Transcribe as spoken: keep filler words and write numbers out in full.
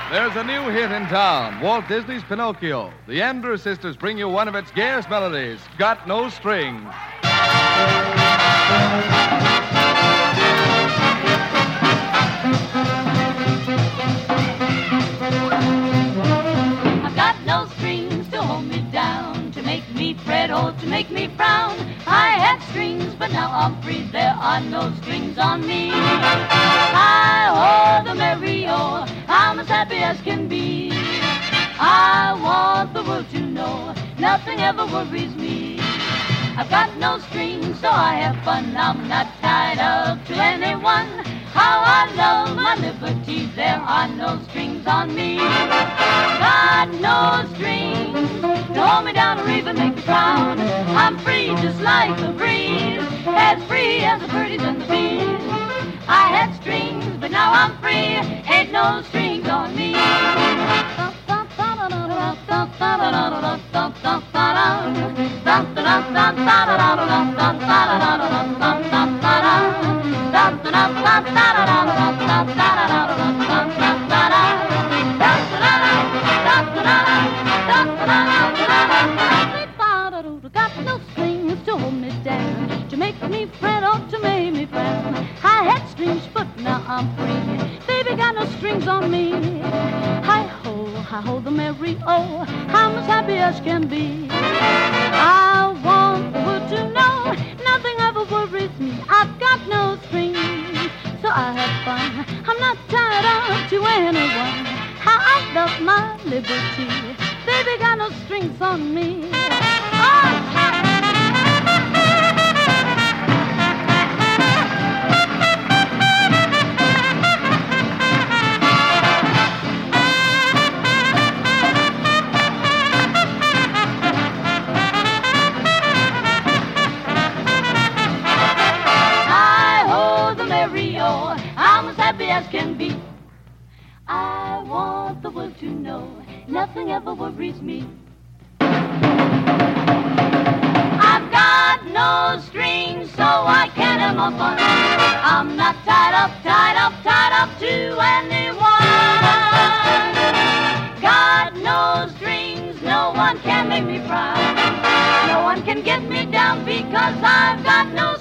There's a new hit in town, Walt Disney's Pinocchio. The Andrews Sisters bring you one of its gayest melodies, Got No Strings. I've got no strings to hold me down, to make me fret or to make me frown. I had strings, but now I'm free, there are no strings on me. I hold the merry-o, I'm as happy as can be. I want the world to know nothing ever worries me. I've got no strings, so I have fun. I'm not tied up to anyone. How I love my liberty, there are no strings on me. Got no strings to hold me down or even make me frown. I'm free just like the breeze, as free as the birdies and the bees. I had strings, but now I'm free, ain't no strings on me. Got no strings to hold me down, to make me fret or to make me frown. I had strings, but now I'm free. Baby, got no strings on me. Hi-ho, hi-ho, the merry-o, I'm as happy as can be. I want the world to know nothing ever worries me. I've got no strings, so I have fun. I'm not tied up to anyone. How I love my liberty. Baby, got no strings on me. Oh, I'm as happy as can be. I want the world to know nothing ever worries me. I've got no strings, so I can't have my fun. I'm not tied up, tied up, tied up to anyone. Got no strings, no one can make me frown. No one can get me down because I've got no strings.